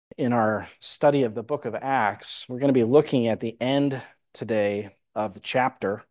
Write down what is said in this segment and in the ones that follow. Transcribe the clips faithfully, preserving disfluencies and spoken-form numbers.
In our study of the book of Acts, we're going to be looking at the end today of the chapter,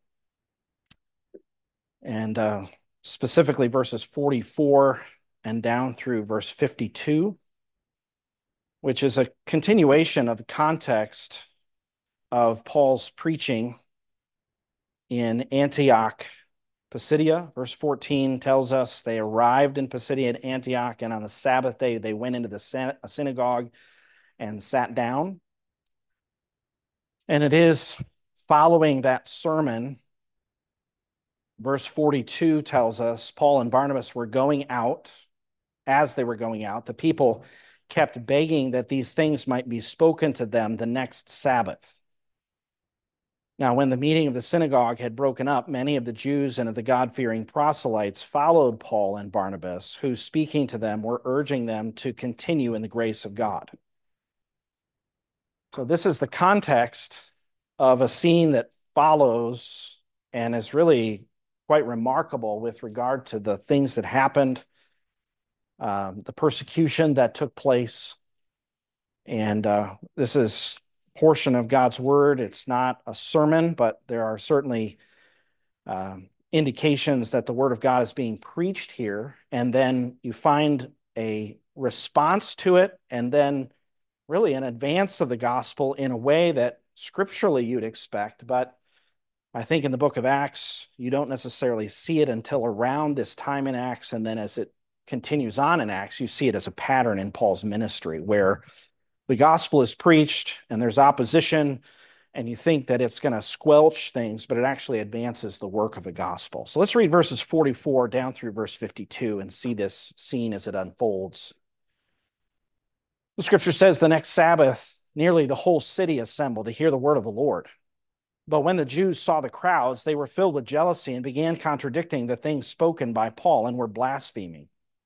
and uh, specifically verses forty-four and down through verse fifty-two, which is a continuation of the context of Paul's preaching in Antioch, Pisidia. Verse fourteen tells us they arrived in Pisidia at Antioch, and on the Sabbath day they went into the synagogue and sat down. And it is following that sermon, verse forty-two tells us Paul and Barnabas were going out. As they were going out, the people kept begging that these things might be spoken to them the next Sabbath. Now, when the meeting of the synagogue had broken up, many of the Jews and of the God-fearing proselytes followed Paul and Barnabas, who, speaking to them, were urging them to continue in the grace of God. So this is the context of a scene that follows and is really quite remarkable with regard to the things that happened, um, the persecution that took place. And uh, this is a portion of God's word. It's not a sermon, but there are certainly um, indications that the word of God is being preached here. And then you find a response to it, and then really an advance of the gospel in a way that scripturally you'd expect. But I think in the book of Acts, you don't necessarily see it until around this time in Acts. And then as it continues on in Acts, you see it as a pattern in Paul's ministry where the gospel is preached and there's opposition, and you think that it's going to squelch things, but it actually advances the work of the gospel. So let's read verses forty-four down through verse fifty-two and see this scene as it unfolds. The scripture says, the next Sabbath, nearly the whole city assembled to hear the word of the Lord. But when the Jews saw the crowds, they were filled with jealousy and began contradicting the things spoken by Paul and were blaspheming.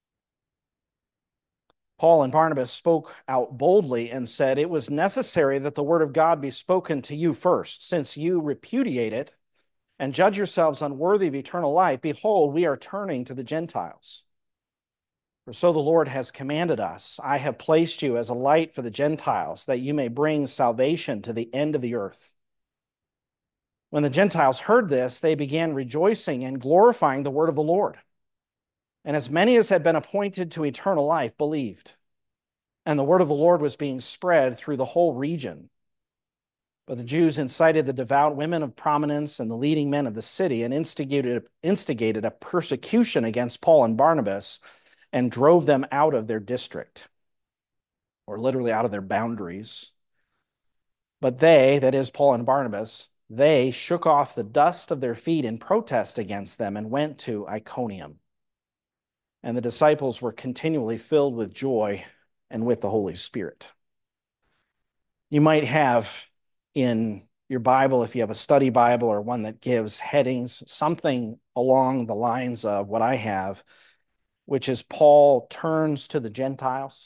Paul and Barnabas spoke out boldly and said, it was necessary that the word of God be spoken to you first, since you repudiate it and judge yourselves unworthy of eternal life. Behold, we are turning to the Gentiles. For so the Lord has commanded us, I have placed you as a light for the Gentiles, that you may bring salvation to the end of the earth. When the Gentiles heard this, they began rejoicing and glorifying the word of the Lord. And as many as had been appointed to eternal life believed. And the word of the Lord was being spread through the whole region. But the Jews incited the devout women of prominence and the leading men of the city and instigated, instigated a persecution against Paul and Barnabas and drove them out of their district, or literally out of their boundaries. But they, that is Paul and Barnabas, they shook off the dust of their feet in protest against them and went to Iconium. And the disciples were continually filled with joy and with the Holy Spirit. You might have in your Bible, if you have a study Bible or one that gives headings, something along the lines of what I have, which is Paul turns to the Gentiles.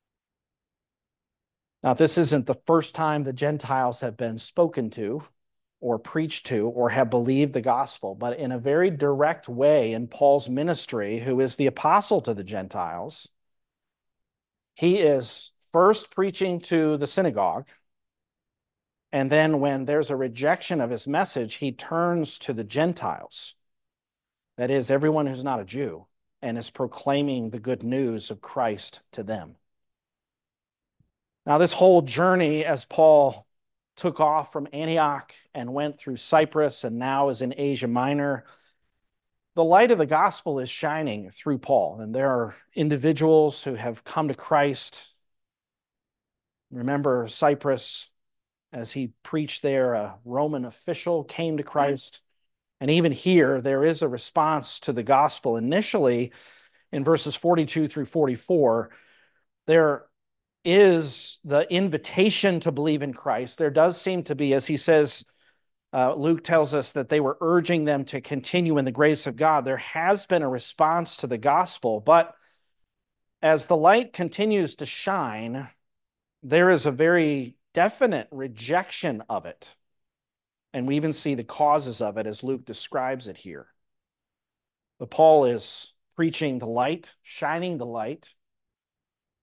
Now, this isn't the first time the Gentiles have been spoken to or preached to or have believed the gospel, but in a very direct way in Paul's ministry, who is the apostle to the Gentiles, he is first preaching to the synagogue, and then when there's a rejection of his message, he turns to the Gentiles, that is, everyone who's not a Jew, and is proclaiming the good news of Christ to them. Now, this whole journey, as Paul took off from Antioch and went through Cyprus and now is in Asia Minor, the light of the gospel is shining through Paul. And there are individuals who have come to Christ. Remember Cyprus, as he preached there, a Roman official came to Christ. And even here, there is a response to the gospel. Initially, in verses forty-two through forty-four, there is the invitation to believe in Christ. There does seem to be, as he says, uh, Luke tells us that they were urging them to continue in the grace of God. There has been a response to the gospel, but as the light continues to shine, there is a very definite rejection of it. And we even see the causes of it as Luke describes it here. But Paul is preaching the light, shining the light,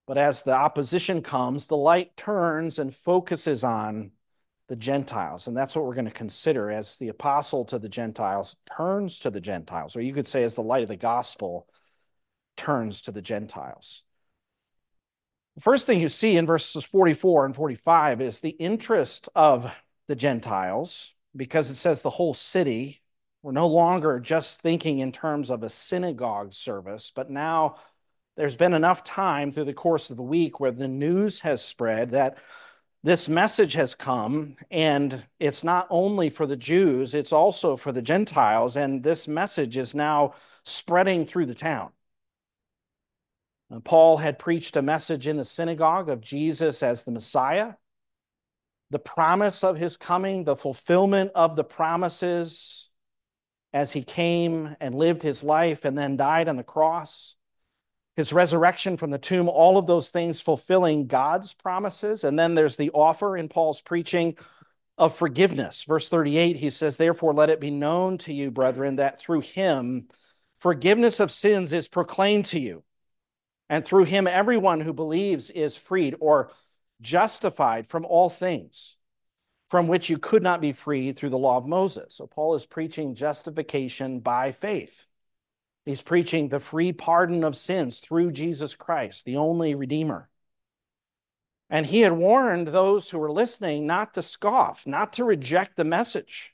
But as the opposition comes, the light turns and focuses on the Gentiles. And that's what we're going to consider as the apostle to the Gentiles turns to the Gentiles, or you could say as the light of the gospel turns to the Gentiles. The first thing you see in verses forty-four and forty-five is the interest of the Gentiles, because it says the whole city. We're no longer just thinking in terms of a synagogue service, but now there's been enough time through the course of the week where the news has spread that this message has come, and it's not only for the Jews, it's also for the Gentiles, and this message is now spreading through the town. Now, Paul had preached a message in the synagogue of Jesus as the Messiah, the promise of his coming, the fulfillment of the promises as he came and lived his life and then died on the cross, his resurrection from the tomb, all of those things fulfilling God's promises. And then there's the offer in Paul's preaching of forgiveness. Verse thirty-eight, he says, "Therefore let it be known to you, brethren, that through him forgiveness of sins is proclaimed to you. And through him everyone who believes is freed," or justified, "from all things from which you could not be freed through the law of Moses." So Paul is preaching justification by faith. He's preaching the free pardon of sins through Jesus Christ, the only Redeemer. And he had warned those who were listening not to scoff, not to reject the message.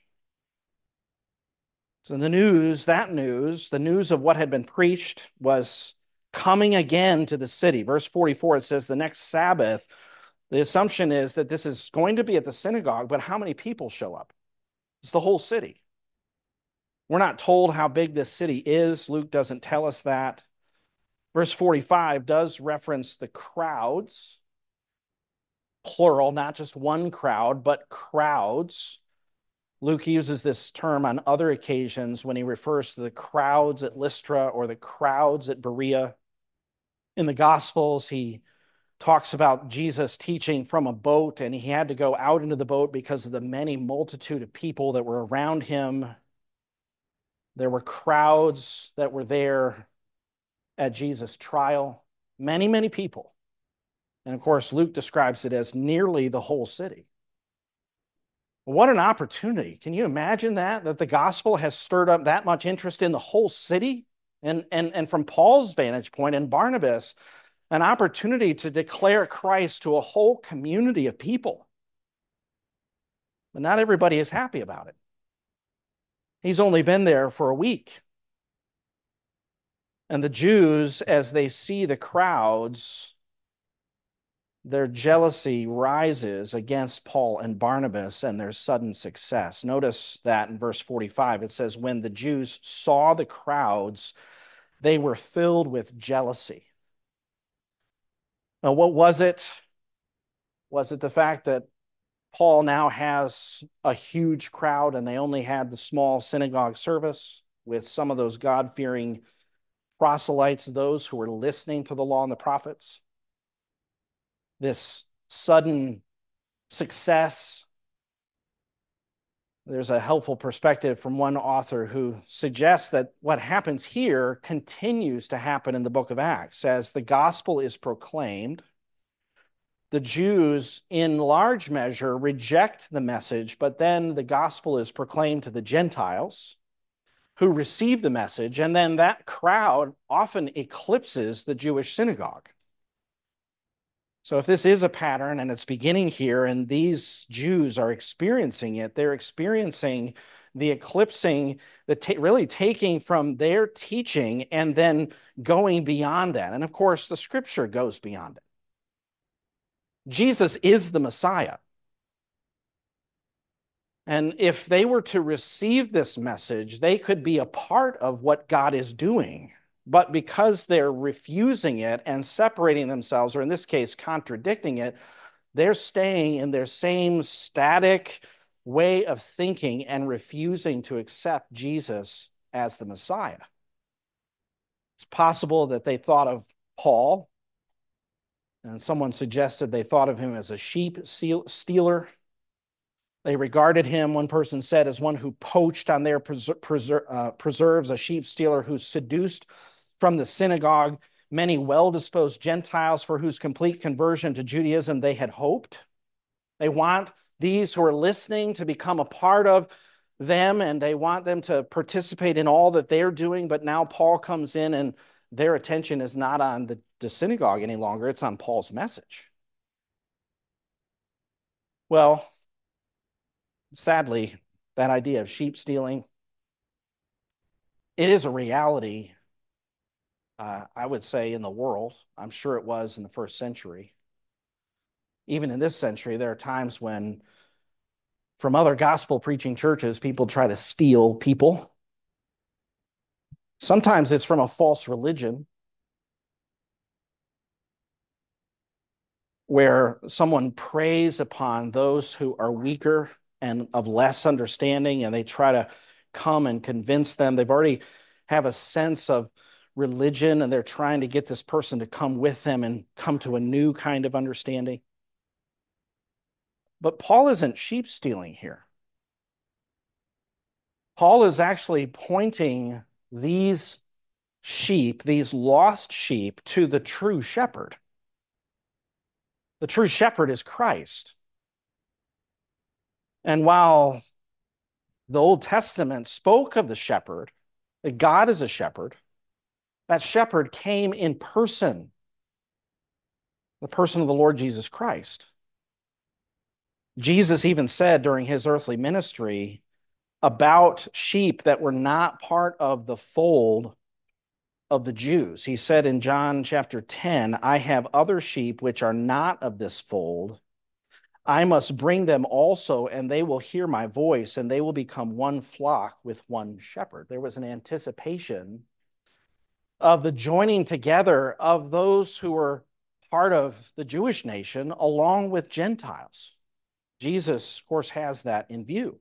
So the news, that news, the news of what had been preached was coming again to the city. Verse forty-four, it says the next Sabbath. The assumption is that this is going to be at the synagogue, but how many people show up? It's the whole city. We're not told how big this city is. Luke doesn't tell us that. Verse forty-five does reference the crowds, plural, not just one crowd, but crowds. Luke uses this term on other occasions when he refers to the crowds at Lystra or the crowds at Berea. In the Gospels, he talks about Jesus teaching from a boat, and he had to go out into the boat because of the many multitude of people that were around him. There were crowds that were there at Jesus' trial, many, many people. And of course, Luke describes it as nearly the whole city. What an opportunity. Can you imagine that? That the gospel has stirred up that much interest in the whole city? And, and, and from Paul's vantage point and Barnabas, an opportunity to declare Christ to a whole community of people. But not everybody is happy about it. He's only been there for a week. And the Jews, as they see the crowds, their jealousy rises against Paul and Barnabas and their sudden success. Notice that in verse forty-five, it says, when the Jews saw the crowds, they were filled with jealousy. Now, what was it? Was it the fact that Paul now has a huge crowd and they only had the small synagogue service with some of those God-fearing proselytes, those who were listening to the law and the prophets? This sudden success. There's a helpful perspective from one author who suggests that what happens here continues to happen in the book of Acts. As the gospel is proclaimed, the Jews, in large measure, reject the message, but then the gospel is proclaimed to the Gentiles who receive the message, and then that crowd often eclipses the Jewish synagogue. So if this is a pattern and it's beginning here and these Jews are experiencing it, they're experiencing the eclipsing, the ta- really taking from their teaching and then going beyond that. And of course, the scripture goes beyond it. Jesus is the Messiah. And if they were to receive this message, they could be a part of what God is doing. But because they're refusing it and separating themselves, or in this case, contradicting it, they're staying in their same static way of thinking and refusing to accept Jesus as the Messiah. It's possible that they thought of Paul, and someone suggested they thought of him as a sheep stealer. They regarded him, one person said, as one who poached on their preser- preser- uh, preserves, a sheep stealer who seduced from the synagogue many well-disposed Gentiles for whose complete conversion to Judaism they had hoped. They want these who are listening to become a part of them, and they want them to participate in all that they're doing. But now Paul comes in, and their attention is not on the, the synagogue any longer. It's on Paul's message. Well, sadly, that idea of sheep stealing, it is a reality, uh, I would say, in the world. I'm sure it was in the first century. Even in this century, there are times when from other gospel preaching churches, people try to steal people. Sometimes it's from a false religion where someone preys upon those who are weaker and of less understanding, and they try to come and convince them. They've already have a sense of religion, and they're trying to get this person to come with them and come to a new kind of understanding. But Paul isn't sheep stealing here. Paul is actually pointing these sheep, these lost sheep, to the true shepherd. The true shepherd is Christ. And while the Old Testament spoke of the shepherd, that God is a shepherd, that shepherd came in person, the person of the Lord Jesus Christ. Jesus even said during his earthly ministry about sheep that were not part of the fold of the Jews. He said in John chapter ten, I have other sheep which are not of this fold. I must bring them also, and they will hear my voice, and they will become one flock with one shepherd. There was an anticipation of the joining together of those who were part of the Jewish nation along with Gentiles. Jesus, of course, has that in view.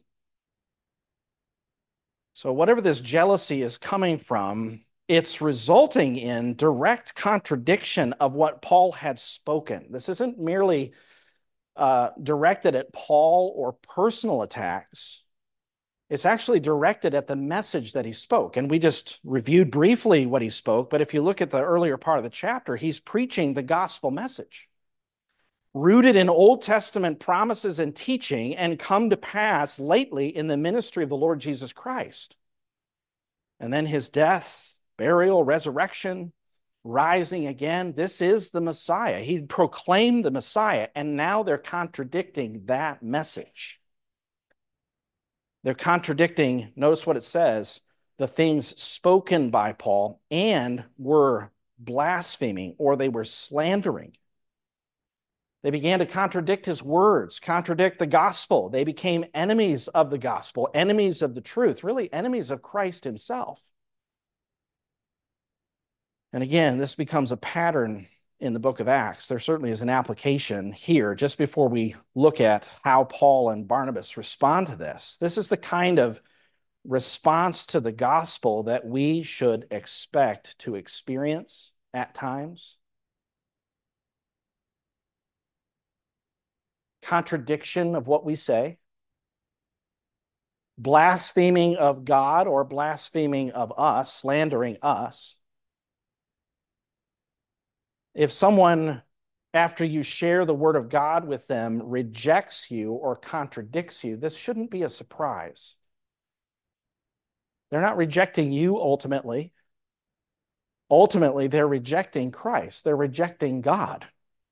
So whatever this jealousy is coming from, it's resulting in direct contradiction of what Paul had spoken. This isn't merely uh, directed at Paul or personal attacks. It's actually directed at the message that he spoke. And we just reviewed briefly what he spoke, but if you look at the earlier part of the chapter, he's preaching the gospel message, rooted in Old Testament promises and teaching, and come to pass lately in the ministry of the Lord Jesus Christ. And then his death, burial, resurrection, rising again. This is the Messiah. He proclaimed the Messiah, and now they're contradicting that message. They're contradicting, notice what it says, the things spoken by Paul, and were blaspheming, or they were slandering. They began to contradict his words, contradict the gospel. They became enemies of the gospel, enemies of the truth, really enemies of Christ himself. And again, this becomes a pattern in the book of Acts. There certainly is an application here just before we look at how Paul and Barnabas respond to this. This is the kind of response to the gospel that we should expect to experience at times. Contradiction of what we say, blaspheming of God or blaspheming of us, slandering us. If someone, after you share the word of God with them, rejects you or contradicts you, this shouldn't be a surprise. They're not rejecting you ultimately. Ultimately, they're rejecting Christ. They're rejecting God.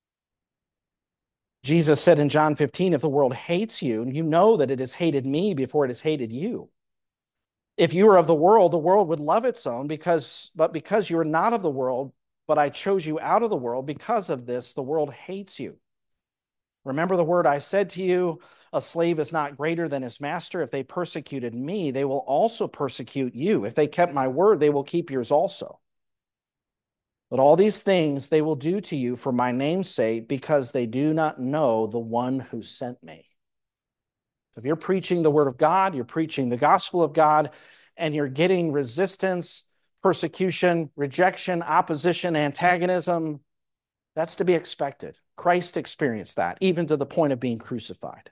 Jesus said in John fifteen, if the world hates you, you know that it has hated me before it has hated you. If you were of the world, the world would love its own, because, but because you are not of the world, but I chose you out of the world, because of this, the world hates you. Remember the word I said to you, a slave is not greater than his master. If they persecuted me, they will also persecute you. If they kept my word, they will keep yours also. But all these things they will do to you for my name's sake, because they do not know the one who sent me. So if you're preaching the word of God, you're preaching the gospel of God, and you're getting resistance, persecution, rejection, opposition, antagonism, that's to be expected. Christ experienced that, even to the point of being crucified.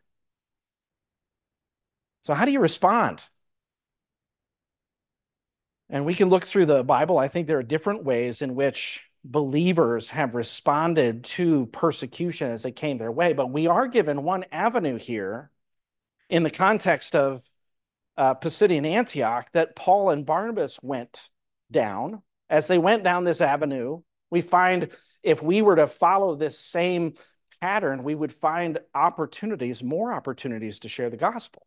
So how do you respond? And we can look through the Bible. I think there are different ways in which believers have responded to persecution as it came their way, but we are given one avenue here in the context of uh, Pisidian Antioch that Paul and Barnabas went down. As they went down this avenue, we find if we were to follow this same pattern, we would find opportunities, more opportunities to share the gospel.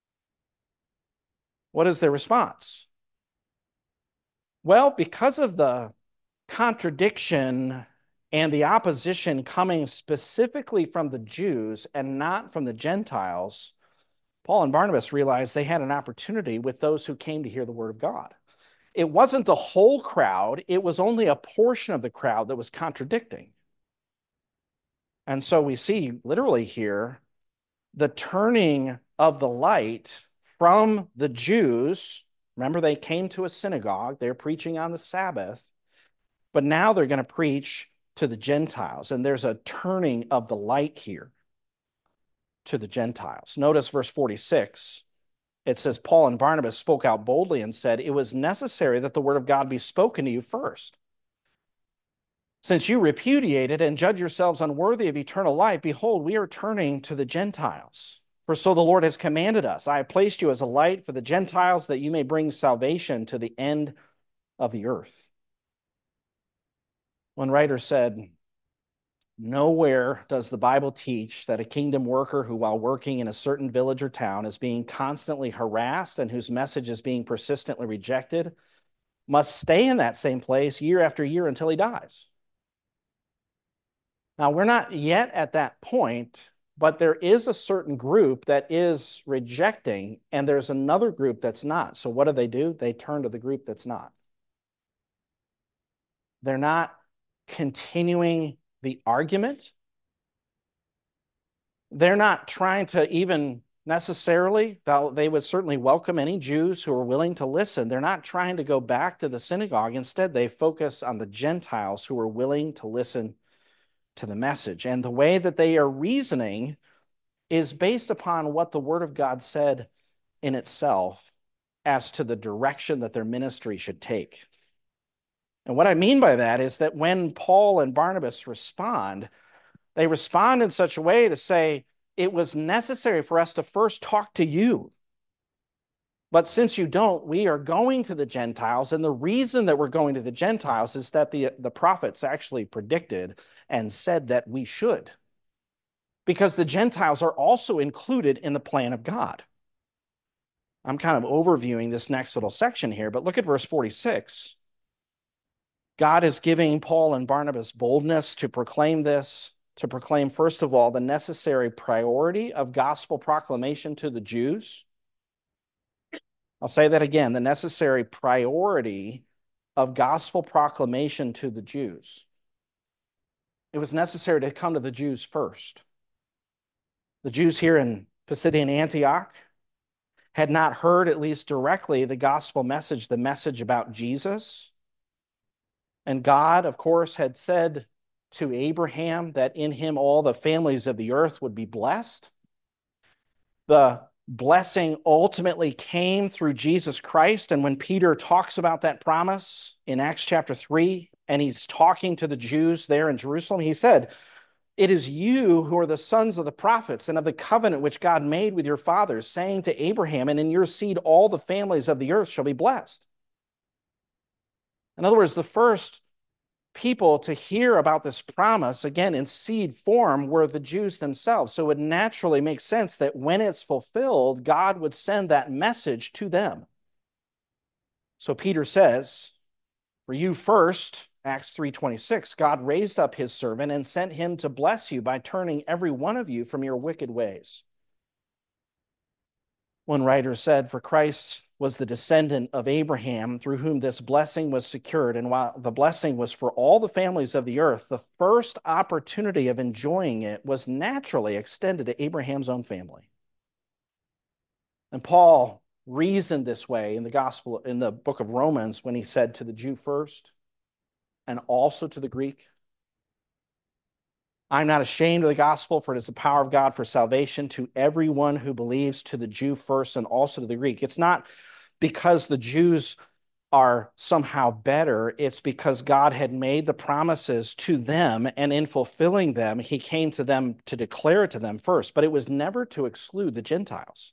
What is their response? Well, because of the contradiction and the opposition coming specifically from the Jews and not from the Gentiles, Paul and Barnabas realized they had an opportunity with those who came to hear the word of God. It wasn't the whole crowd, it was only a portion of the crowd that was contradicting. And so we see literally here the turning of the light from the Jews. Remember, they came to a synagogue, they're preaching on the Sabbath, but now they're going to preach to the Gentiles. And there's a turning of the light here to the Gentiles. Notice verse forty-six. It says, Paul and Barnabas spoke out boldly and said, it was necessary that the word of God be spoken to you first. Since you repudiate it and judge yourselves unworthy of eternal life, behold, we are turning to the Gentiles. For so the Lord has commanded us. I have placed you as a light for the Gentiles, that you may bring salvation to the end of the earth. One writer said, nowhere does the Bible teach that a kingdom worker who, while working in a certain village or town, is being constantly harassed and whose message is being persistently rejected, must stay in that same place year after year until he dies. Now, we're not yet at that point, but there is a certain group that is rejecting, and there's another group that's not. So what do they do? They turn to the group that's not. They're not continuing the argument. They're not trying to even necessarily, they would certainly welcome any Jews who are willing to listen. They're not trying to go back to the synagogue. Instead, they focus on the Gentiles who are willing to listen to the message. And the way that they are reasoning is based upon what the Word of God said in itself as to the direction that their ministry should take. And what I mean by that is that when Paul and Barnabas respond, they respond in such a way to say, it was necessary for us to first talk to you. But since you don't, we are going to the Gentiles. And the reason that we're going to the Gentiles is that the, the prophets actually predicted and said that we should. Because the Gentiles are also included in the plan of God. I'm kind of overviewing this next little section here, but look at verse forty-six. God is giving Paul and Barnabas boldness to proclaim this, to proclaim, first of all, the necessary priority of gospel proclamation to the Jews. I'll say that again, the necessary priority of gospel proclamation to the Jews. It was necessary to come to the Jews first. The Jews here in Pisidian Antioch had not heard, at least directly, the gospel message, the message about Jesus. And God, of course, had said to Abraham that in him all the families of the earth would be blessed. The blessing ultimately came through Jesus Christ. And when Peter talks about that promise in Acts chapter three, and he's talking to the Jews there in Jerusalem, he said, it is you who are the sons of the prophets and of the covenant which God made with your fathers, saying to Abraham, and in your seed all the families of the earth shall be blessed. In other words, the first people to hear about this promise, again, in seed form, were the Jews themselves. So it would naturally make sense that when it's fulfilled, God would send that message to them. So Peter says, for you first, Acts three twenty-six, God raised up his servant and sent him to bless you by turning every one of you from your wicked ways. One writer said, for Christ was the descendant of Abraham through whom this blessing was secured. And while the blessing was for all the families of the earth, the first opportunity of enjoying it was naturally extended to Abraham's own family. And Paul reasoned this way in the gospel, in the book of Romans, when he said to the Jew first and also to the Greek, I'm not ashamed of the gospel, for it is the power of God for salvation to everyone who believes, to the Jew first and also to the Greek. It's not because the Jews are somehow better. It's because God had made the promises to them, and in fulfilling them, he came to them to declare it to them first. But it was never to exclude the Gentiles.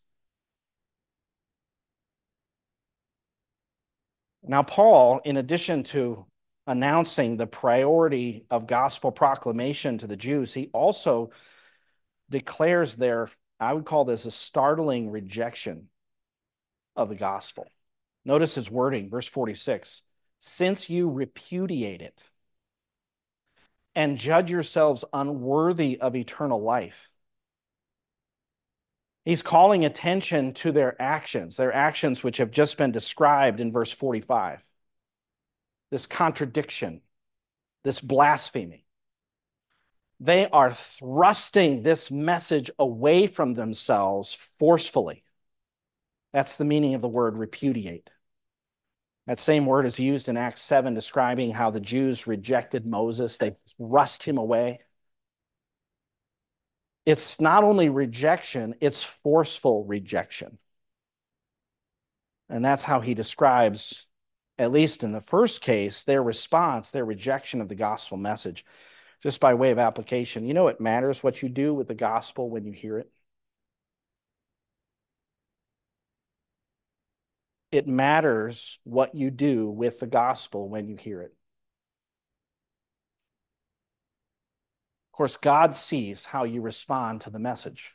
Now, Paul, in addition to announcing the priority of gospel proclamation to the Jews, he also declares their, I would call this a startling rejection of the gospel. Notice his wording, verse forty-six. Since you repudiate it and judge yourselves unworthy of eternal life. He's calling attention to their actions, their actions which have just been described in verse forty-five. This contradiction, this blasphemy. They are thrusting this message away from themselves forcefully. That's the meaning of the word repudiate. That same word is used in Acts seven, describing how the Jews rejected Moses. They thrust him away. It's not only rejection, it's forceful rejection. And that's how he describes, at least in the first case, their response, their rejection of the gospel message. Just by way of application, you know it matters what you do with the gospel when you hear it? It matters what you do with the gospel when you hear it. Of course, God sees how you respond to the message.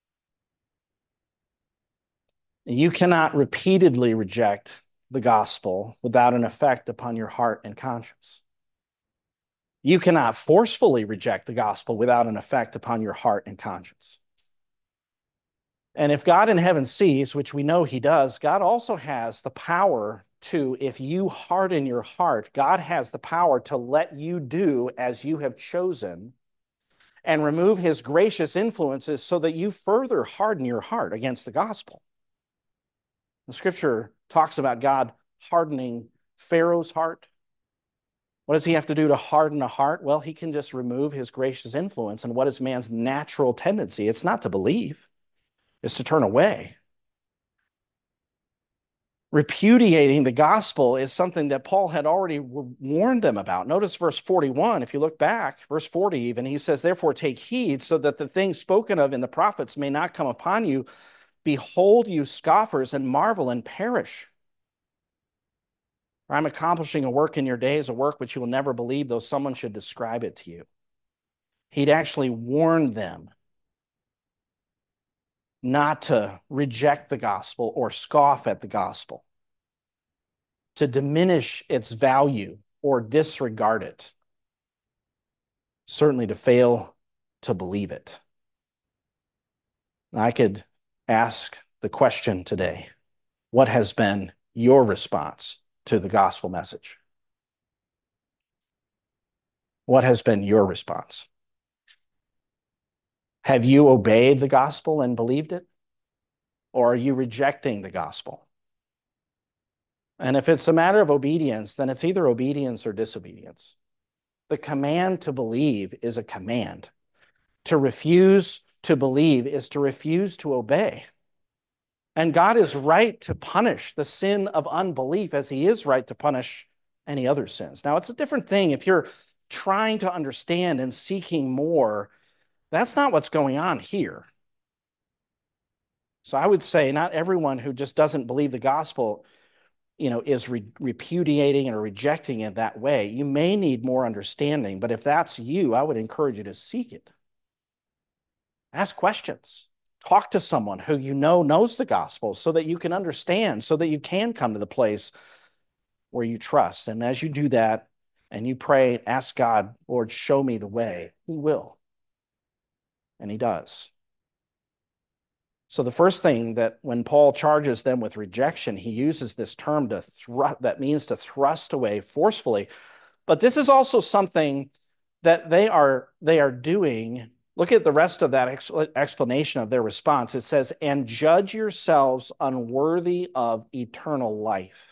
You cannot repeatedly reject the gospel without an effect upon your heart and conscience. You cannot forcefully reject the gospel without an effect upon your heart and conscience. And if God in heaven sees, which we know he does, God also has the power to, if you harden your heart, God has the power to let you do as you have chosen and remove his gracious influences so that you further harden your heart against the gospel. The scripture talks about God hardening Pharaoh's heart. What does he have to do to harden a heart? Well, he can just remove his gracious influence. And what is man's natural tendency? It's not to believe, it's to turn away. Repudiating the gospel is something that Paul had already warned them about. Notice verse forty-one, if you look back, verse forty even, he says, therefore take heed so that the things spoken of in the prophets may not come upon you. Behold, you scoffers, and marvel and perish. I'm accomplishing a work in your days, a work which you will never believe, though someone should describe it to you. He'd actually warned them not to reject the gospel or scoff at the gospel, to diminish its value or disregard it, certainly to fail to believe it. I could ask the question today, what has been your response to the gospel message? What has been your response? Have you obeyed the gospel and believed it? Or are you rejecting the gospel? And if it's a matter of obedience, then it's either obedience or disobedience. The command to believe is a command. To refuse to believe is to refuse to obey. And God is right to punish the sin of unbelief as he is right to punish any other sins. Now, it's a different thing if you're trying to understand and seeking more. That's not what's going on here. So I would say not everyone who just doesn't believe the gospel, you know, is re- repudiating and rejecting it that way. You may need more understanding, but if that's you, I would encourage you to seek it. Ask questions. Talk to someone who you know knows the gospel so that you can understand, so that you can come to the place where you trust. And as you do that and you pray, ask God, Lord, show me the way, he will. And he does. So the first thing that when Paul charges them with rejection, he uses this term to thrust, that means to thrust away forcefully. But this is also something that they are, they are doing. Look at the rest of that expl- explanation of their response. It says, and judge yourselves unworthy of eternal life.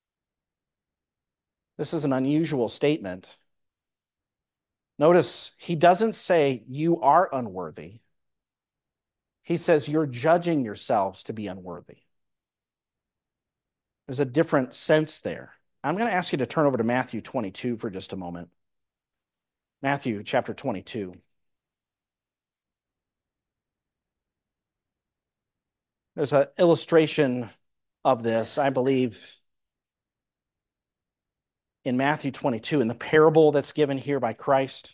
This is an unusual statement. Notice he doesn't say you are unworthy. He says you're judging yourselves to be unworthy. There's a different sense there. I'm going to ask you to turn over to Matthew twenty-two for just a moment. Matthew chapter twenty-two. There's an illustration of this, I believe, in Matthew twenty-two, in the parable that's given here by Christ.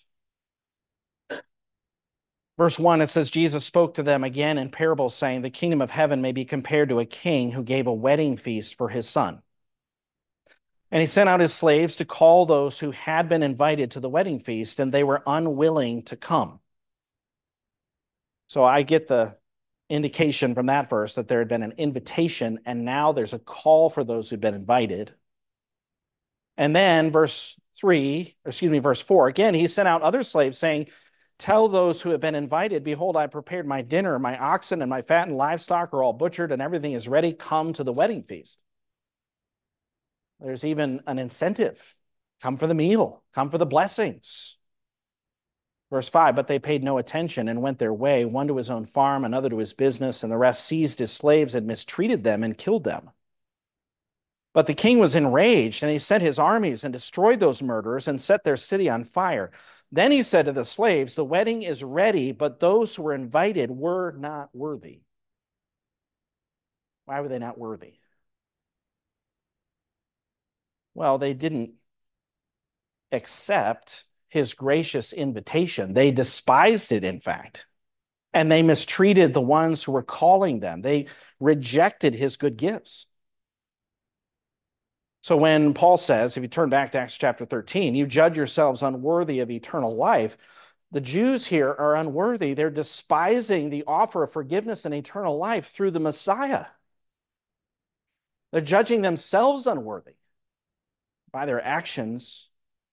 Verse one, it says, Jesus spoke to them again in parables, saying, the kingdom of heaven may be compared to a king who gave a wedding feast for his son. And he sent out his slaves to call those who had been invited to the wedding feast, and they were unwilling to come. So I get the indication from that verse that there had been an invitation, and now there's a call for those who've been invited. And then verse three, excuse me, verse four, again, he sent out other slaves saying, tell those who have been invited, behold, I prepared my dinner, my oxen and my fattened livestock are all butchered and everything is ready. Come to the wedding feast. There's even an incentive. Come for the meal. Come for the blessings. Verse five, but they paid no attention and went their way, one to his own farm, another to his business, and the rest seized his slaves and mistreated them and killed them. But the king was enraged, and he sent his armies and destroyed those murderers and set their city on fire. Then he said to the slaves, the wedding is ready, but those who were invited were not worthy. Why were they not worthy? Well, they didn't accept his gracious invitation. They despised it, in fact, and they mistreated the ones who were calling them. They rejected his good gifts. So when Paul says, if you turn back to Acts chapter thirteen, you judge yourselves unworthy of eternal life, the Jews here are unworthy. They're despising the offer of forgiveness and eternal life through the Messiah. They're judging themselves unworthy by their actions.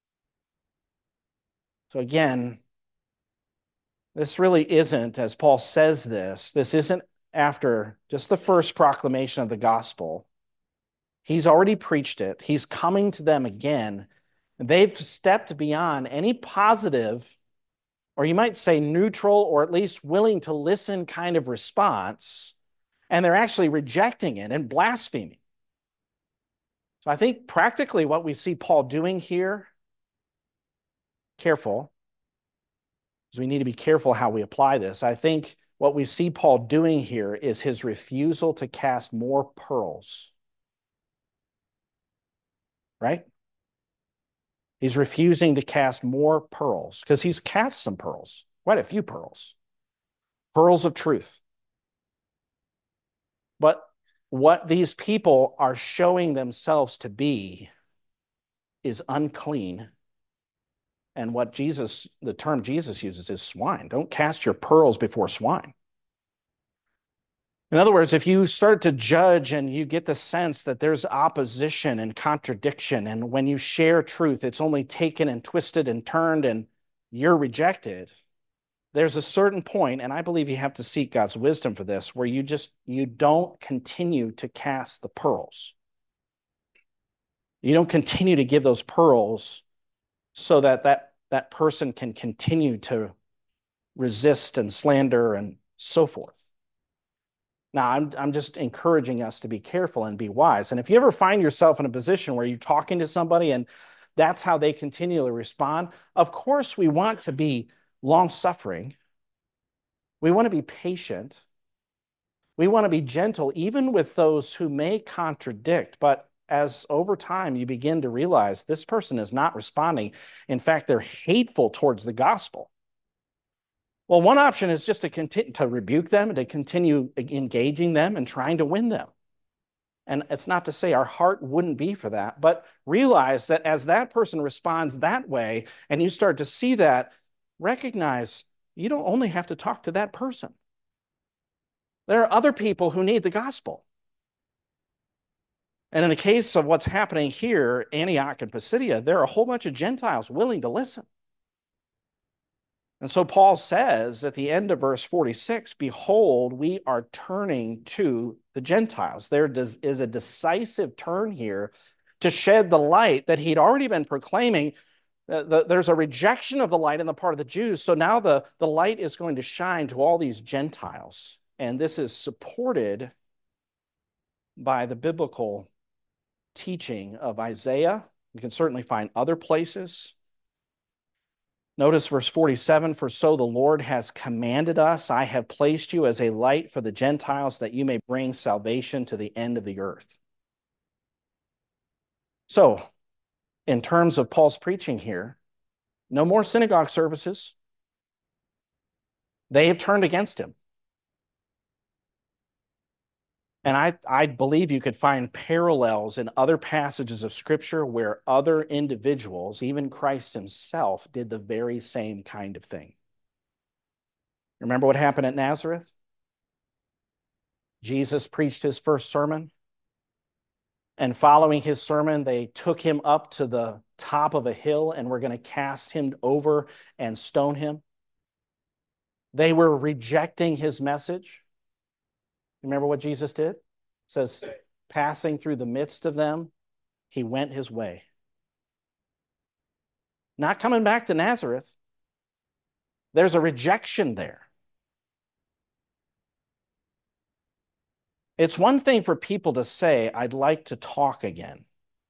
So again, this really isn't, as Paul says this, this isn't after just the first proclamation of the gospel. He's already preached it. He's coming to them again. They've stepped beyond any positive, or you might say neutral, or at least willing to listen kind of response, and they're actually rejecting it and blaspheming. So I think practically what we see Paul doing here, careful, because we need to be careful how we apply this. I think what we see Paul doing here is his refusal to cast more pearls. Right? He's refusing to cast more pearls because he's cast some pearls, quite a few pearls, pearls of truth. But what these people are showing themselves to be is unclean. And what Jesus, the term Jesus uses is swine. Don't cast your pearls before swine. In other words, if you start to judge and you get the sense that there's opposition and contradiction, and when you share truth, it's only taken and twisted and turned and you're rejected, there's a certain point, and I believe you have to seek God's wisdom for this, where you just, you don't continue to cast the pearls. You don't continue to give those pearls so that that, that person can continue to resist and slander and so forth. Now, I'm, I'm just encouraging us to be careful and be wise. And if you ever find yourself in a position where you're talking to somebody and that's how they continually respond, of course, we want to be long-suffering. We want to be patient. We want to be gentle, even with those who may contradict. But as over time you begin to realize this person is not responding, in fact, they're hateful towards the gospel. Well, one option is just to continue to rebuke them and to continue engaging them and trying to win them. And it's not to say our heart wouldn't be for that, but realize that as that person responds that way and you start to see that, recognize you don't only have to talk to that person. There are other people who need the gospel. And in the case of what's happening here, Antioch and Pisidia, there are a whole bunch of Gentiles willing to listen. And so Paul says at the end of verse forty-six, behold, we are turning to the Gentiles. There is a decisive turn here to shed the light that he'd already been proclaiming. There's a rejection of the light on the part of the Jews. So now the, the light is going to shine to all these Gentiles. And this is supported by the biblical teaching of Isaiah. You can certainly find other places. Notice verse forty-seven, for so the Lord has commanded us, I have placed you as a light for the Gentiles, that you may bring salvation to the end of the earth. So, in terms of Paul's preaching here, no more synagogue services. They have turned against him. And I, I believe you could find parallels in other passages of Scripture where other individuals, even Christ himself, did the very same kind of thing. Remember what happened at Nazareth? Jesus preached his first sermon, and following his sermon, they took him up to the top of a hill and were going to cast him over and stone him. They were rejecting his message. Remember what Jesus did? It says, passing through the midst of them, he went his way. Not coming back to Nazareth. There's a rejection there. It's one thing for people to say, I'd like to talk again.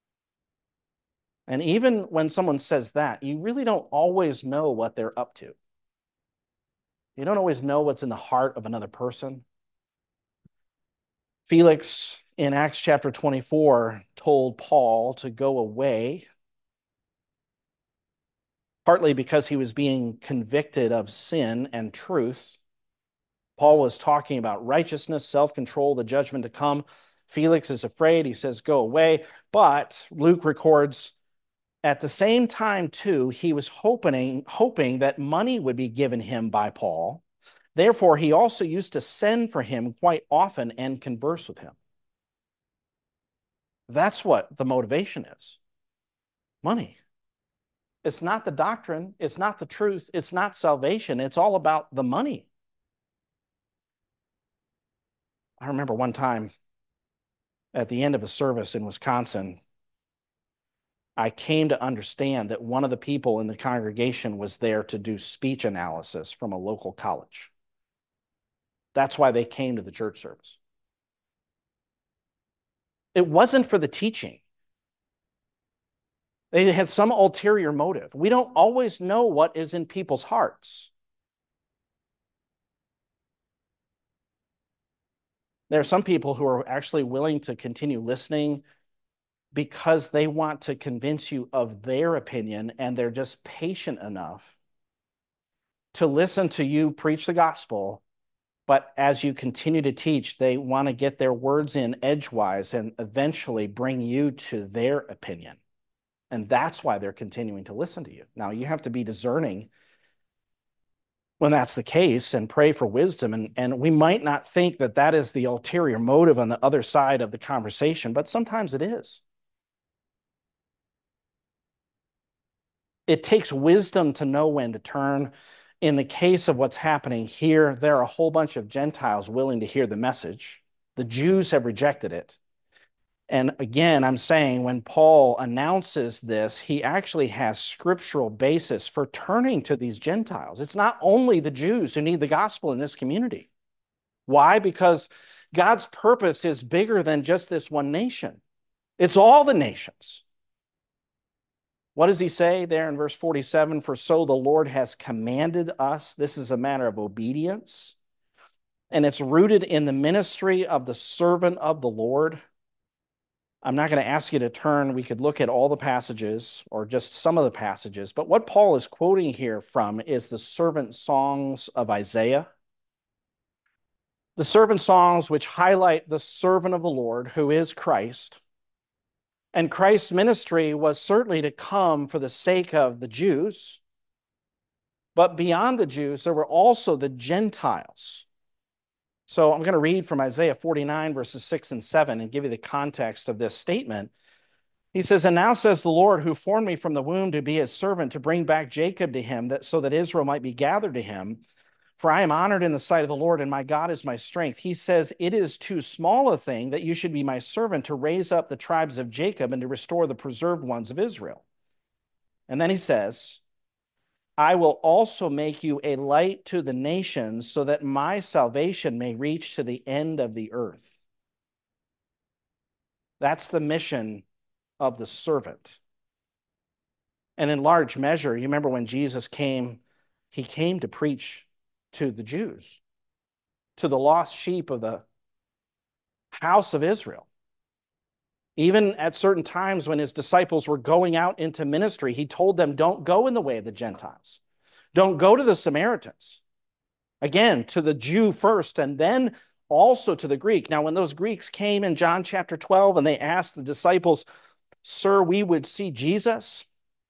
And even when someone says that, you really don't always know what they're up to. You don't always know what's in the heart of another person. Felix, in Acts chapter twenty-four, told Paul to go away, partly because he was being convicted of sin and truth. Paul was talking about righteousness, self-control, the judgment to come. Felix is afraid. He says, go away. But Luke records, at the same time, too, he was hoping, hoping that money would be given him by Paul. Therefore, he also used to send for him quite often and converse with him. That's what the motivation is. Money. It's not the doctrine. It's not the truth. It's not salvation. It's all about the money. I remember one time at the end of a service in Wisconsin, I came to understand that one of the people in the congregation was there to do speech analysis from a local college. That's why they came to the church service. It wasn't for the teaching. They had some ulterior motive. We don't always know what is in people's hearts. There are some people who are actually willing to continue listening because they want to convince you of their opinion, and they're just patient enough to listen to you preach the gospel. But as you continue to teach, they want to get their words in edgewise and eventually bring you to their opinion. And that's why they're continuing to listen to you. Now, you have to be discerning when that's the case and pray for wisdom. And, and we might not think that that is the ulterior motive on the other side of the conversation, but sometimes it is. It takes wisdom to know when to turn. In the case of what's happening here, there are a whole bunch of Gentiles willing to hear the message. The Jews have rejected it. And again, I'm saying when Paul announces this, he actually has scriptural basis for turning to these Gentiles. It's not only the Jews who need the gospel in this community. Why? Because God's purpose is bigger than just this one nation. It's all the nations. What does he say there in verse forty-seven? For so the Lord has commanded us. This is a matter of obedience. And it's rooted in the ministry of the servant of the Lord. I'm not going to ask you to turn. We could look at all the passages or just some of the passages. But what Paul is quoting here from is the servant songs of Isaiah. The servant songs which highlight the servant of the Lord, who is Christ. And Christ's ministry was certainly to come for the sake of the Jews. But beyond the Jews, there were also the Gentiles. So I'm going to read from Isaiah forty-nine, verses six and seven, and give you the context of this statement. He says, and now says the Lord, who formed me from the womb to be his servant, to bring back Jacob to him, that so that Israel might be gathered to him. For I am honored in the sight of the Lord, and my God is my strength. He says, it is too small a thing that you should be my servant to raise up the tribes of Jacob and to restore the preserved ones of Israel. And then he says, I will also make you a light to the nations so that my salvation may reach to the end of the earth. That's the mission of the servant. And in large measure, you remember when Jesus came, he came to preach to the Jews, to the lost sheep of the house of Israel. Even at certain times when his disciples were going out into ministry, he told them, don't go in the way of the Gentiles. Don't go to the Samaritans. Again, to the Jew first, and then also to the Greek. Now, when those Greeks came in John chapter twelve and they asked the disciples, Sir, we would see Jesus.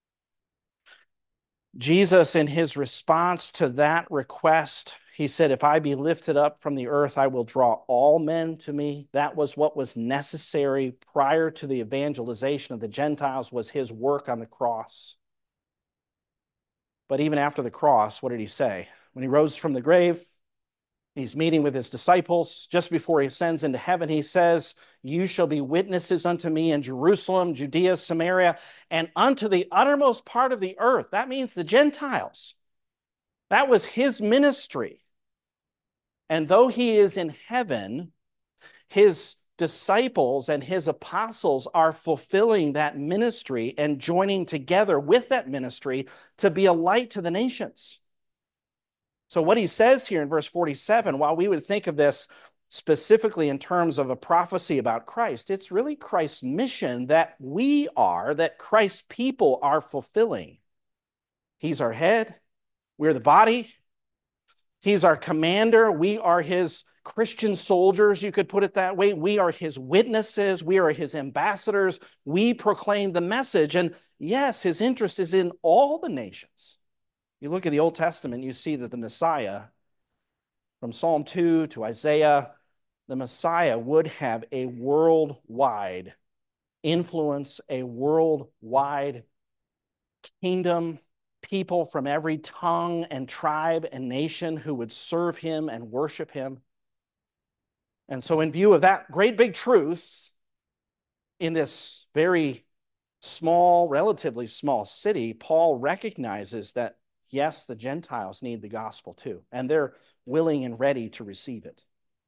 Jesus, in his response to that request, he said, if I be lifted up from the earth, I will draw all men to me. That was what was necessary prior to the evangelization of the Gentiles, was his work on the cross. But even after the cross, what did he say? When he rose from the grave, he's meeting with his disciples. Just before he ascends into heaven, he says, you shall be witnesses unto me in Jerusalem, Judea, Samaria, and unto the uttermost part of the earth. That means the Gentiles. That was his ministry. And though he is in heaven, his disciples and his apostles are fulfilling that ministry and joining together with that ministry to be a light to the nations. So what he says here in verse forty-seven, while we would think of this specifically in terms of a prophecy about Christ, it's really Christ's mission that we are, that Christ's people are fulfilling. He's our head. We're the body. He's our commander. We are his Christian soldiers, you could put it that way. We are his witnesses. We are his ambassadors. We proclaim the message. And yes, his interest is in all the nations. You look at the Old Testament, you see that the Messiah, from Psalm two to Isaiah, the Messiah would have a worldwide influence, a worldwide kingdom, people from every tongue and tribe and nation who would serve him and worship him. And so in view of that great big truth, in this very small, relatively small city, Paul recognizes that, yes, the Gentiles need the gospel too, and they're willing and ready to receive it.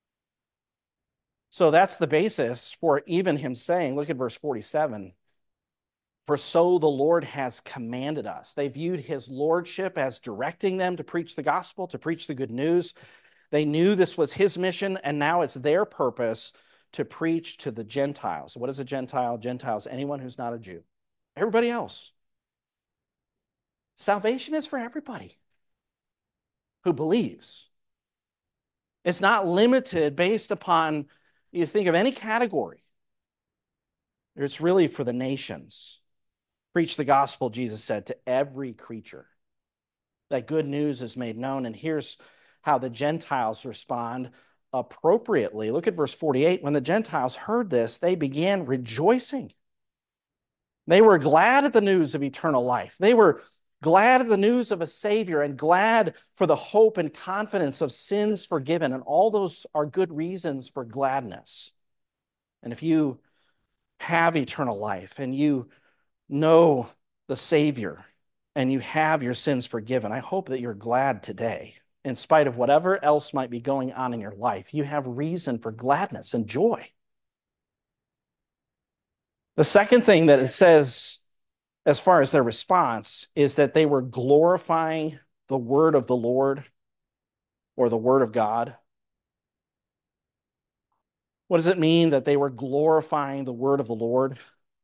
So that's the basis for even him saying, look at verse forty-seven, for so the Lord has commanded us. They viewed his lordship as directing them to preach the gospel, to preach the good news. They knew this was his mission, and now it's their purpose to preach to the Gentiles. What is a Gentile? Gentiles, anyone who's not a Jew. Everybody else. Salvation is for everybody who believes. It's not limited based upon, you think of any category. It's really for the nations. Preach the gospel, Jesus said, to every creature. That good news is made known. And here's how the Gentiles respond appropriately. Look at verse forty-eight. When the Gentiles heard this, they began rejoicing. They were glad at the news of eternal life. They were glad at the news of a Savior and glad for the hope and confidence of sins forgiven. And all those are good reasons for gladness. And if you have eternal life and you know the Savior and you have your sins forgiven, I hope that you're glad today. In spite of whatever else might be going on in your life, you have reason for gladness and joy. The second thing that it says, as far as their response, is that they were glorifying the word of the Lord, or the word of God. What does it mean that they were glorifying the word of the Lord?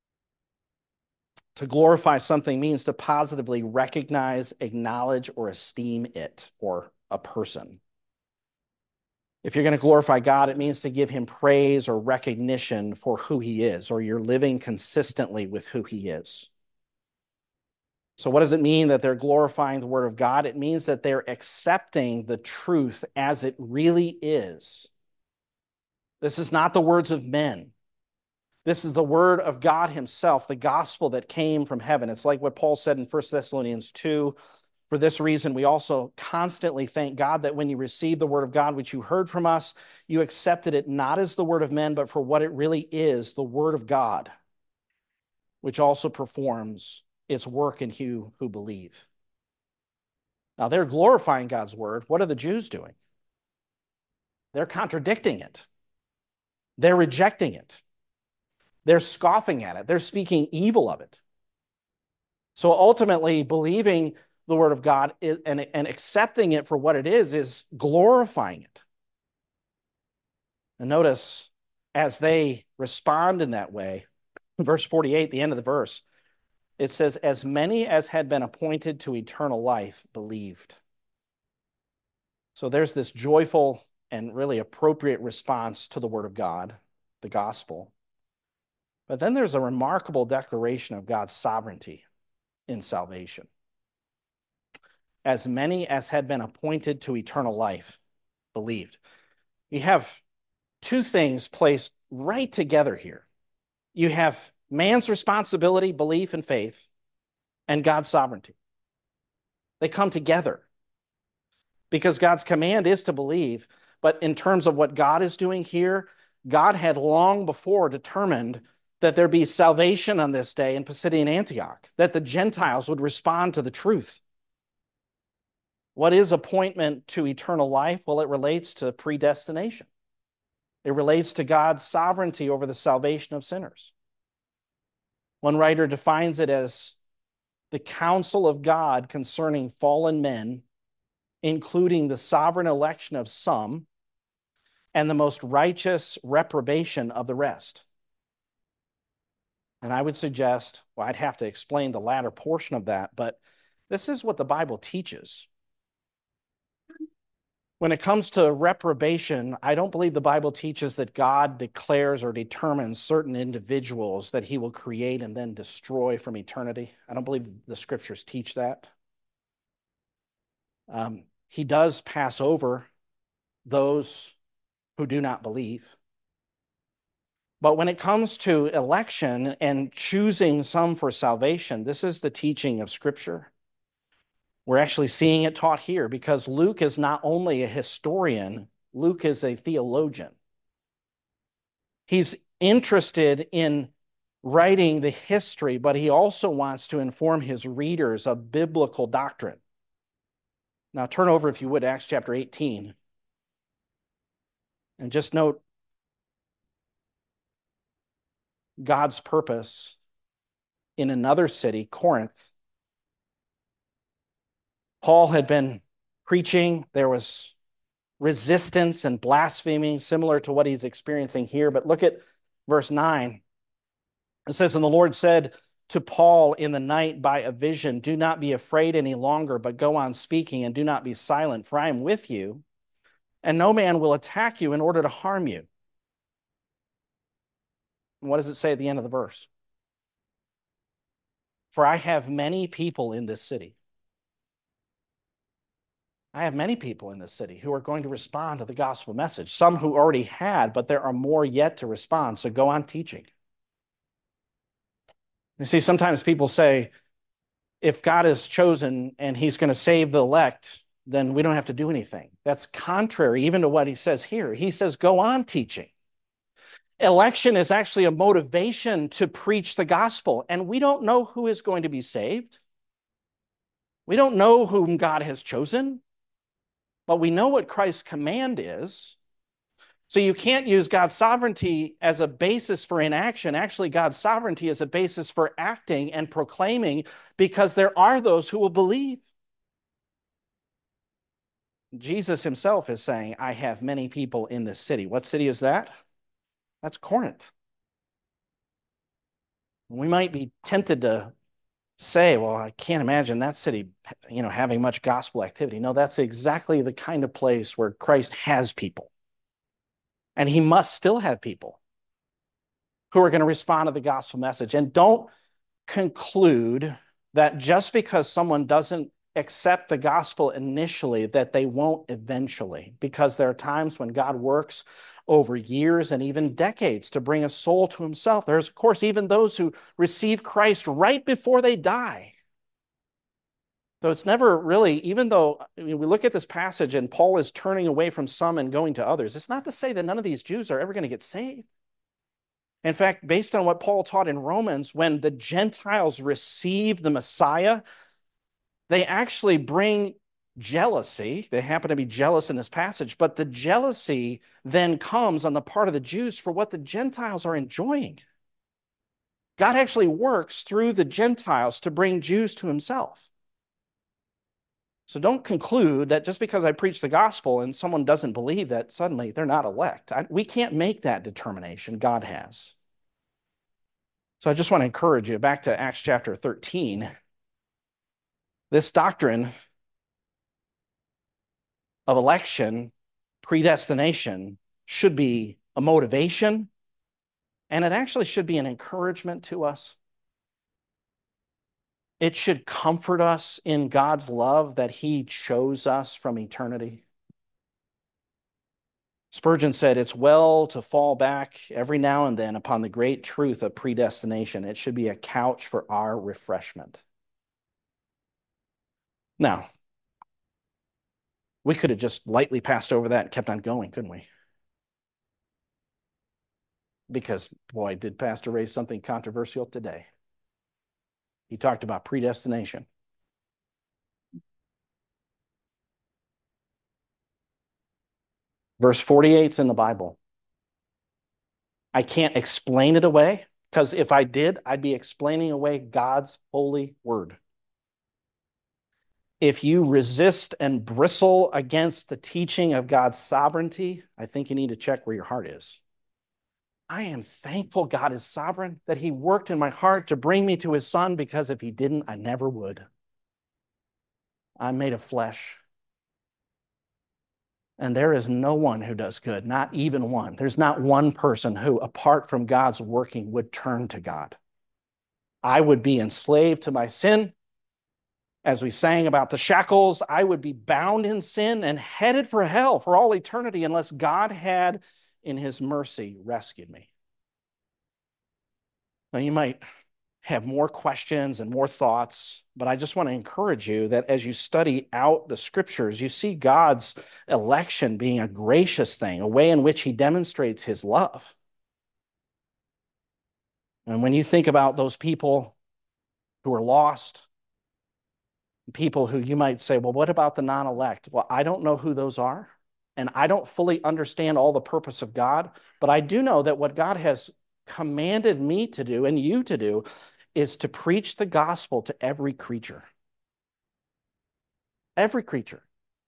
To glorify something means to positively recognize, acknowledge, or esteem it, or a person. If you're going to glorify God, it means to give him praise or recognition for who he is, or you're living consistently with who he is. So what does it mean that they're glorifying the word of God? It means that they're accepting the truth as it really is. This is not the words of men. This is the word of God himself, the gospel that came from heaven. It's like what Paul said in First Thessalonians two. For this reason, we also constantly thank God that when you received the word of God, which you heard from us, you accepted it not as the word of men, but for what it really is, the word of God, which also performs its work in you who believe. Now, they're glorifying God's word. What are the Jews doing? They're contradicting it. They're rejecting it. They're scoffing at it. They're speaking evil of it. So ultimately, believing the word of God is, and, and accepting it for what it is, is glorifying it. And notice, as they respond in that way, verse forty-eight, the end of the verse, it says, as many as had been appointed to eternal life believed. So there's this joyful and really appropriate response to the word of God, the gospel. But then there's a remarkable declaration of God's sovereignty in salvation. As many as had been appointed to eternal life believed. You have two things placed right together here. You have man's responsibility, belief, and faith, and God's sovereignty. They come together because God's command is to believe, but in terms of what God is doing here, God had long before determined that there be salvation on this day in Pisidian Antioch, that the Gentiles would respond to the truth. What is appointment to eternal life? Well, it relates to predestination. It relates to God's sovereignty over the salvation of sinners. One writer defines it as the counsel of God concerning fallen men, including the sovereign election of some and the most righteous reprobation of the rest. And I would suggest, well, I'd have to explain the latter portion of that, but this is what the Bible teaches. When it comes to reprobation, I don't believe the Bible teaches that God declares or determines certain individuals that he will create and then destroy from eternity. I don't believe the scriptures teach that. Um, he does pass over those who do not believe. But when it comes to election and choosing some for salvation, this is the teaching of Scripture. We're actually seeing it taught here because Luke is not only a historian, Luke is a theologian. He's interested in writing the history, but he also wants to inform his readers of biblical doctrine. Now turn over, if you would, to Acts chapter eighteen. And just note God's purpose in another city, Corinth. Paul had been preaching. There was resistance and blaspheming, similar to what he's experiencing here. But look at verse nine. It says, and the Lord said to Paul in the night by a vision, do not be afraid any longer, but go on speaking and do not be silent, for I am with you, and no man will attack you in order to harm you. And what does it say at the end of the verse? For I have many people in this city. I have many people in this city who are going to respond to the gospel message. Some who already had, but there are more yet to respond. So go on teaching. You see, sometimes people say, if God is chosen and he's going to save the elect, then we don't have to do anything. That's contrary even to what he says here. He says, go on teaching. Election is actually a motivation to preach the gospel, and we don't know who is going to be saved. We don't know whom God has chosen, but we know what Christ's command is. So you can't use God's sovereignty as a basis for inaction. Actually, God's sovereignty is a basis for acting and proclaiming, because there are those who will believe. Jesus himself is saying, I have many people in this city. What city is that? That's Corinth. We might be tempted to say, well, I can't imagine that city, you know, having much gospel activity. No, that's exactly the kind of place where Christ has people. And he must still have people who are going to respond to the gospel message. And don't conclude that just because someone doesn't accept the gospel initially, that they won't eventually, because there are times when God works over years and even decades to bring a soul to himself. There's, of course, even those who receive Christ right before they die. So it's never really, even though I mean, we look at this passage and Paul is turning away from some and going to others, it's not to say that none of these Jews are ever going to get saved. In fact, based on what Paul taught in Romans, when the Gentiles receive the Messiah, they actually bring jealousy. They happen to be jealous in this passage, but the jealousy then comes on the part of the Jews for what the Gentiles are enjoying. God actually works through the Gentiles to bring Jews to himself. So don't conclude that just because I preach the gospel and someone doesn't believe that suddenly they're not elect. I, we can't make that determination. God has. So I just want to encourage you back to Acts chapter thirteen. This doctrine of election, predestination, should be a motivation, and it actually should be an encouragement to us. It should comfort us in God's love that he chose us from eternity. Spurgeon said, it's well to fall back every now and then upon the great truth of predestination. It should be a couch for our refreshment. Now, we could have just lightly passed over that and kept on going, couldn't we? Because, boy, did Pastor raise something controversial today. He talked about predestination. Verse forty-eight is in the Bible. I can't explain it away, because if I did, I'd be explaining away God's holy word. If you resist and bristle against the teaching of God's sovereignty, I think you need to check where your heart is. I am thankful God is sovereign, that he worked in my heart to bring me to his son, because if he didn't, I never would. I'm made of flesh. And there is no one who does good, not even one. There's not one person who, apart from God's working, would turn to God. I would be enslaved to my sin. As we sang about the shackles, I would be bound in sin and headed for hell for all eternity unless God had, in his mercy, rescued me. Now, you might have more questions and more thoughts, but I just want to encourage you that as you study out the scriptures, you see God's election being a gracious thing, a way in which he demonstrates his love. And when you think about those people who are lost, people who you might say, well, what about the non-elect? Well, I don't know who those are, and I don't fully understand all the purpose of God, but I do know that what God has commanded me to do and you to do is to preach the gospel to every creature. Every creature.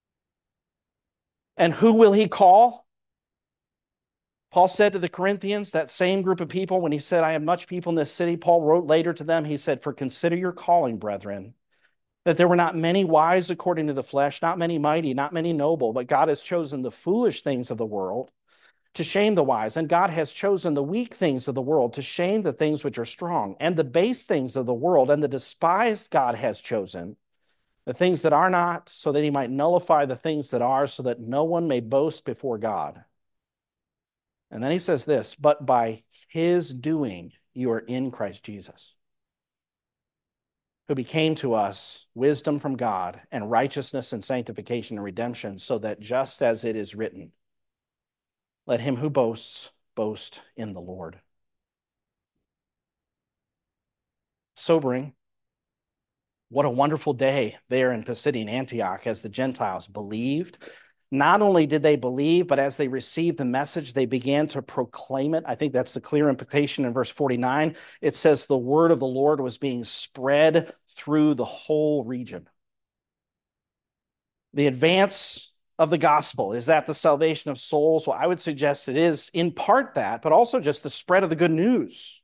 And who will he call? Paul said to the Corinthians, that same group of people, when he said, I have much people in this city, Paul wrote later to them, he said, for consider your calling, brethren, that there were not many wise according to the flesh, not many mighty, not many noble, but God has chosen the foolish things of the world to shame the wise, and God has chosen the weak things of the world to shame the things which are strong, and the base things of the world, and the despised God has chosen, the things that are not, so that he might nullify the things that are, so that no one may boast before God. And then he says this, but by his doing you are in Christ Jesus, who became to us wisdom from God and righteousness and sanctification and redemption, so that just as it is written, let him who boasts, boast in the Lord. Sobering. What a wonderful day there in Pisidian Antioch as the Gentiles believed. Not only did they believe, but as they received the message, they began to proclaim it. I think that's the clear implication in verse forty-nine. It says the word of the Lord was being spread through the whole region. The advance of the gospel, is that the salvation of souls? Well, I would suggest it is in part that, but also just the spread of the good news.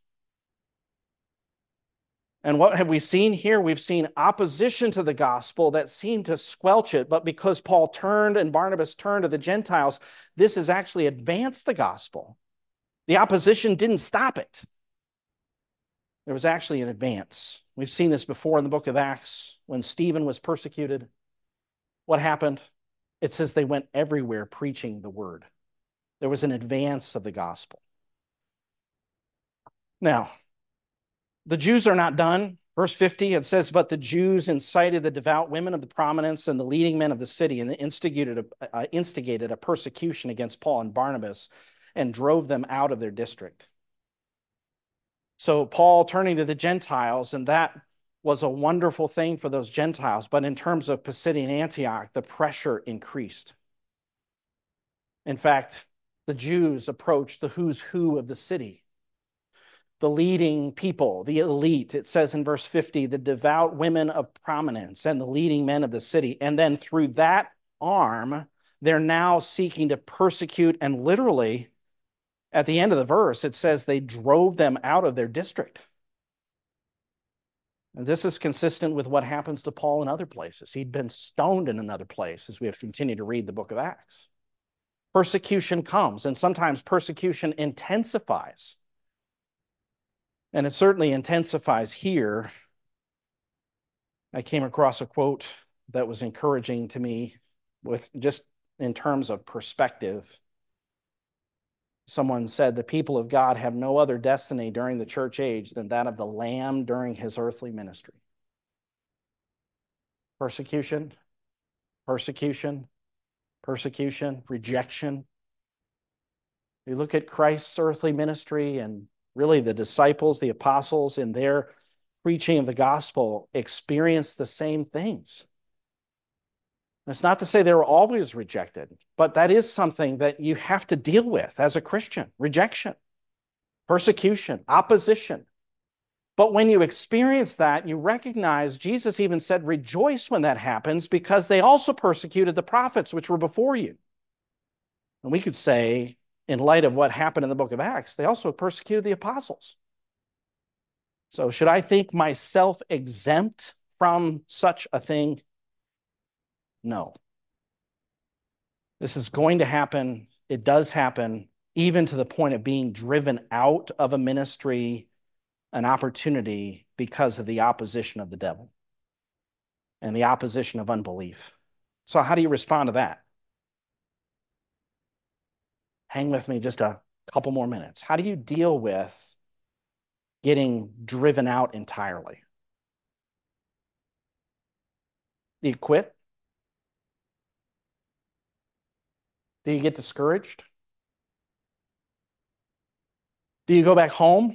And what have we seen here? We've seen opposition to the gospel that seemed to squelch it, but because Paul turned and Barnabas turned to the Gentiles, this has actually advanced the gospel. The opposition didn't stop it. There was actually an advance. We've seen this before in the book of Acts when Stephen was persecuted. What happened? It says they went everywhere preaching the word. There was an advance of the gospel. Now, the Jews are not done. Verse fifty, it says, but the Jews incited the devout women of the prominence and the leading men of the city and instigated a, uh, instigated a persecution against Paul and Barnabas and drove them out of their district. So Paul turning to the Gentiles, and that was a wonderful thing for those Gentiles. But in terms of Pisidian Antioch, the pressure increased. In fact, the Jews approached the who's who of the city. the leading people, the elite. It says in verse fifty, the devout women of prominence and the leading men of the city. And then through that arm, they're now seeking to persecute, and literally at the end of the verse, it says they drove them out of their district. And this is consistent with what happens to Paul in other places. He'd been stoned in another place as we have continued to read the book of Acts. Persecution comes, and sometimes persecution intensifies. And it certainly intensifies here. I came across a quote that was encouraging to me with just in terms of perspective. Someone said, the people of God have no other destiny during the church age than that of the Lamb during his earthly ministry. Persecution, persecution, persecution, rejection. You look at Christ's earthly ministry, and really the disciples, the apostles, in their preaching of the gospel experienced the same things. It's not to say they were always rejected, but that is something that you have to deal with as a Christian. Rejection, persecution, opposition. But when you experience that, you recognize, Jesus even said, rejoice when that happens, because they also persecuted the prophets which were before you. And we could say, in light of what happened in the book of Acts, they also persecuted the apostles. So should I think myself exempt from such a thing? No. This is going to happen. It does happen, even to the point of being driven out of a ministry, an opportunity, because of the opposition of the devil and the opposition of unbelief. So how do you respond to that? Hang with me just a couple more minutes. How do you deal with getting driven out entirely? Do you quit? Do you get discouraged? Do you go back home?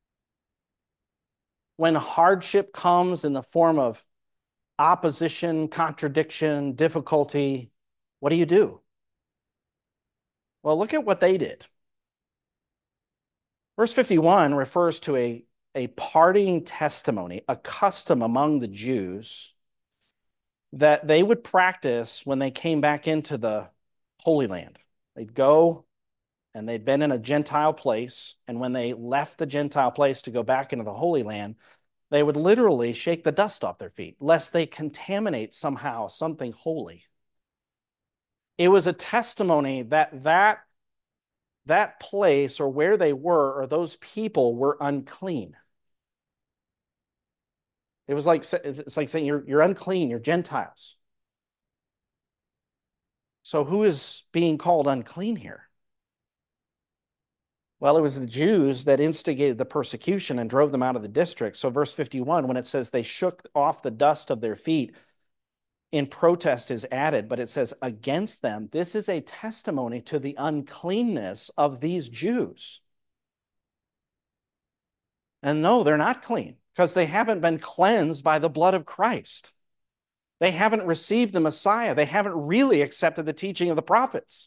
When hardship comes in the form of opposition, contradiction, difficulty, what do you do? Well, look at what they did. Verse fifty-one refers to a, a parting testimony, a custom among the Jews that they would practice when they came back into the Holy Land. They'd go, and they'd been in a Gentile place, and when they left the Gentile place to go back into the Holy Land, they would literally shake the dust off their feet, lest they contaminate somehow something holy. It was a testimony that that, that place, or where they were, or those people were unclean. It was like, it's like saying you're, you're unclean, you're Gentiles. So who is being called unclean here? Well, it was the Jews that instigated the persecution and drove them out of the district. So verse fifty-one, when it says they shook off the dust of their feet, in protest is added, but it says against them. This is a testimony to the uncleanness of these Jews. And no, they're not clean, because they haven't been cleansed by the blood of Christ. They haven't received the Messiah. They haven't really accepted the teaching of the prophets.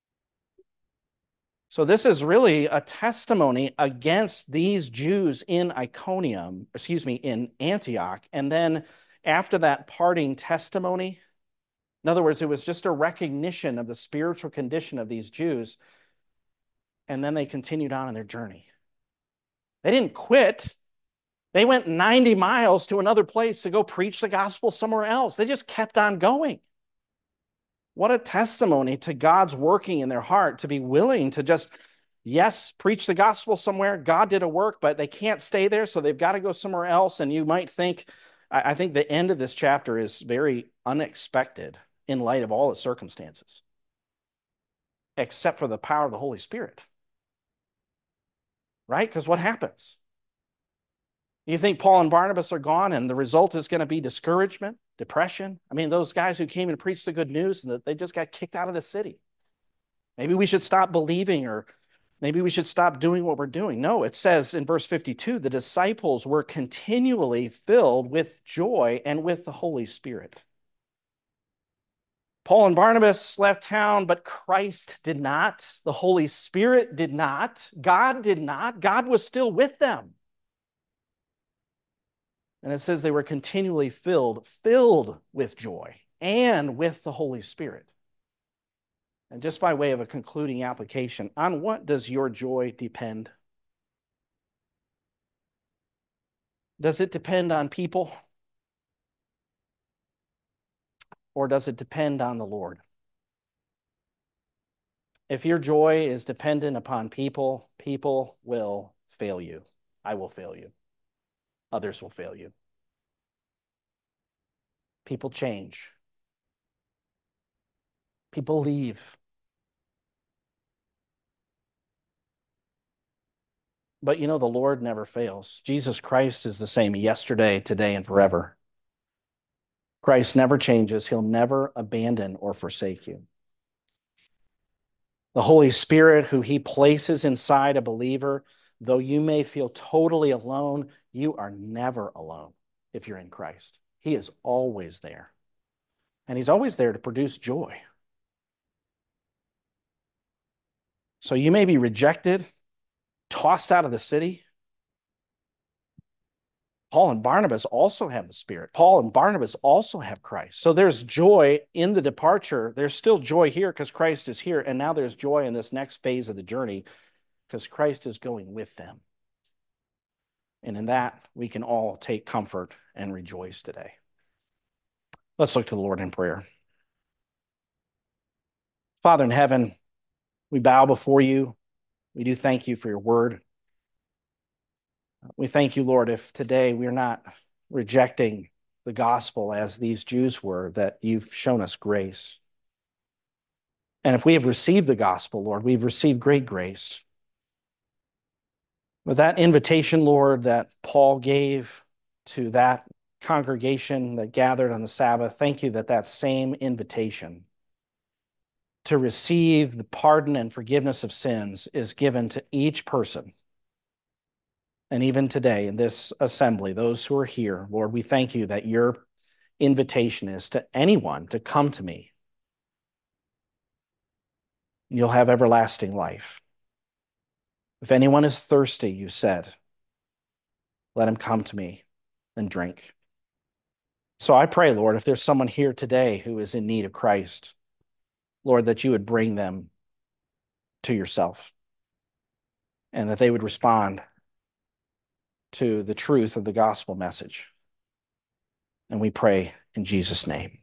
So this is really a testimony against these Jews in Iconium, excuse me, in Antioch. And then after that parting testimony, in other words, it was just a recognition of the spiritual condition of these Jews. And then they continued on in their journey. They didn't quit. They went ninety miles to another place to go preach the gospel somewhere else. They just kept on going. What a testimony to God's working in their heart to be willing to just, yes, preach the gospel somewhere. God did a work, but they can't stay there, so they've got to go somewhere else. And you might think, I think the end of this chapter is very unexpected in light of all the circumstances, except for the power of the Holy Spirit. Right? Because what happens? You think Paul and Barnabas are gone and the result is going to be discouragement, depression? I mean, those guys who came and preached the good news, and they just got kicked out of the city. Maybe we should stop believing, or maybe we should stop doing what we're doing. No, it says in verse fifty-two, the disciples were continually filled with joy and with the Holy Spirit. Paul and Barnabas left town, but Christ did not. The Holy Spirit did not. God did not. God was still with them. And it says they were continually filled, filled with joy and with the Holy Spirit. And just by way of a concluding application, on what does your joy depend? Does it depend on people? Or does it depend on the Lord? If your joy is dependent upon people, people will fail you. I will fail you. Others will fail you. People change. People leave. But you know, the Lord never fails. Jesus Christ is the same yesterday, today, and forever. Christ never changes. He'll never abandon or forsake you. The Holy Spirit, who he places inside a believer, though you may feel totally alone, you are never alone if you're in Christ. He is always there. And he's always there to produce joy. So you may be rejected, tossed out of the city. Paul and Barnabas also have the Spirit. Paul and Barnabas also have Christ. So there's joy in the departure. There's still joy here because Christ is here. And now there's joy in this next phase of the journey because Christ is going with them. And in that, we can all take comfort and rejoice today. Let's look to the Lord in prayer. Father in heaven, we bow before you. We do thank you for your word. We thank you, Lord, if today we're not rejecting the gospel as these Jews were, that you've shown us grace. And if we have received the gospel, Lord, we've received great grace. But that invitation, Lord, that Paul gave to that congregation that gathered on the Sabbath, thank you that that same invitation to receive the pardon and forgiveness of sins is given to each person. And even today in this assembly, those who are here, Lord, we thank you that your invitation is to anyone to come to me. You'll have everlasting life. If anyone is thirsty, you said, let him come to me and drink. So I pray, Lord, if there's someone here today who is in need of Christ, Lord, that you would bring them to yourself and that they would respond to the truth of the gospel message. And we pray in Jesus' name.